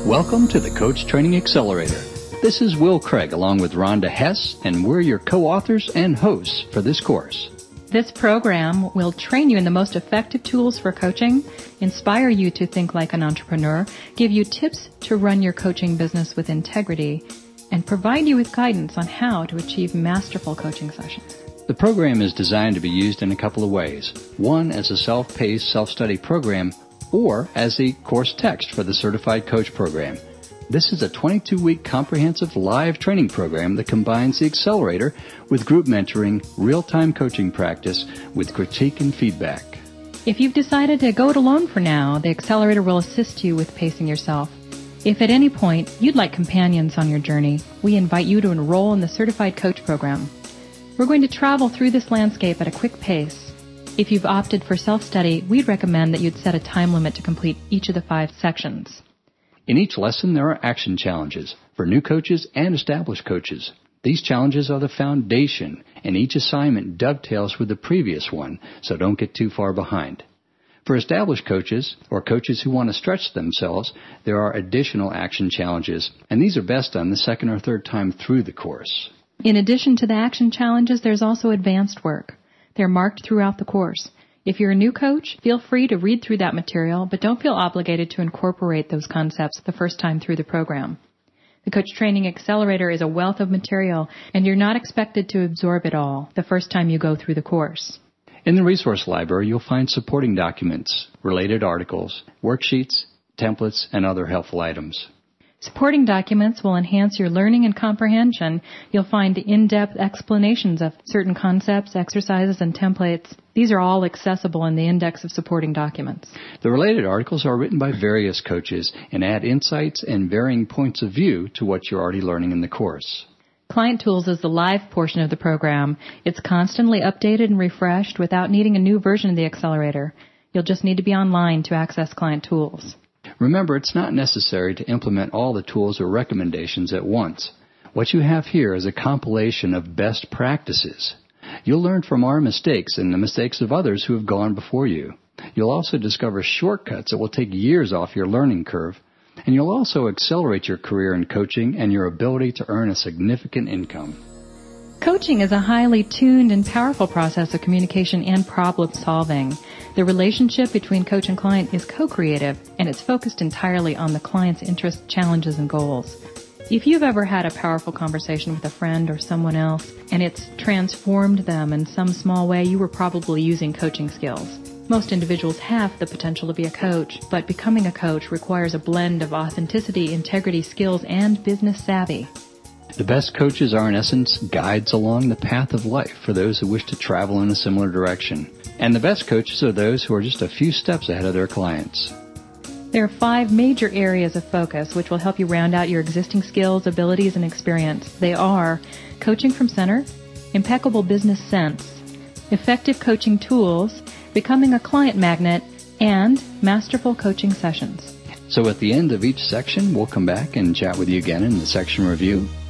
Welcome to the Coach Training Accelerator. This is Will Craig along with Rhonda Hess, and we're your co-authors and hosts for this course. This program will train you in the most effective tools for coaching, inspire you to think like an entrepreneur, give you tips to run your coaching business with integrity, and provide you with guidance on how to achieve masterful coaching sessions. The program is designed to be used in a couple of ways. One, as a self-paced, self-study program, or as the course text for the Certified Coach program. This is a 22-week comprehensive live training program that combines the accelerator with group mentoring, real-time coaching practice with critique and feedback. If you've decided to go it alone for now, the accelerator will assist you with pacing yourself. If at any point you'd like companions on your journey, we invite you to enroll in the Certified Coach program. We're going to travel through this landscape at a quick pace. If you've opted for self-study, we'd recommend that you'd set a time limit to complete each of the 5 sections. In each lesson, there are action challenges for new coaches and established coaches. These challenges are the foundation, and each assignment dovetails with the previous one, so don't get too far behind. For established coaches, or coaches who want to stretch themselves, there are additional action challenges, and these are best done the second or third time through the course. In addition to the action challenges, there's also advanced work. They're marked throughout the course. If you're a new coach, feel free to read through that material, but don't feel obligated to incorporate those concepts the first time through the program. The Coach Training Accelerator is a wealth of material, and you're not expected to absorb it all the first time you go through the course. In the resource library, you'll find supporting documents, related articles, worksheets, templates, and other helpful items. Supporting documents will enhance your learning and comprehension. You'll find in-depth explanations of certain concepts, exercises, and templates. These are all accessible in the index of supporting documents. The related articles are written by various coaches and add insights and varying points of view to what you're already learning in the course. Client Tools is the live portion of the program. It's constantly updated and refreshed without needing a new version of the accelerator. You'll just need to be online to access Client Tools. Remember, it's not necessary to implement all the tools or recommendations at once. What you have here is a compilation of best practices. You'll learn from our mistakes and the mistakes of others who have gone before you. You'll also discover shortcuts that will take years off your learning curve, and you'll also accelerate your career in coaching and your ability to earn a significant income. Coaching is a highly tuned and powerful process of communication and problem solving. The relationship between coach and client is co-creative, and it's focused entirely on the client's interests, challenges, and goals. If you've ever had a powerful conversation with a friend or someone else, and it's transformed them in some small way, you were probably using coaching skills. Most individuals have the potential to be a coach, but becoming a coach requires a blend of authenticity, integrity, skills, and business savvy. The best coaches are, in essence, guides along the path of life for those who wish to travel in a similar direction. And the best coaches are those who are just a few steps ahead of their clients. There are 5 major areas of focus which will help you round out your existing skills, abilities, and experience. They are coaching from center, impeccable business sense, effective coaching tools, becoming a client magnet, and masterful coaching sessions. So at the end of each section, we'll come back and chat with you again in the section review.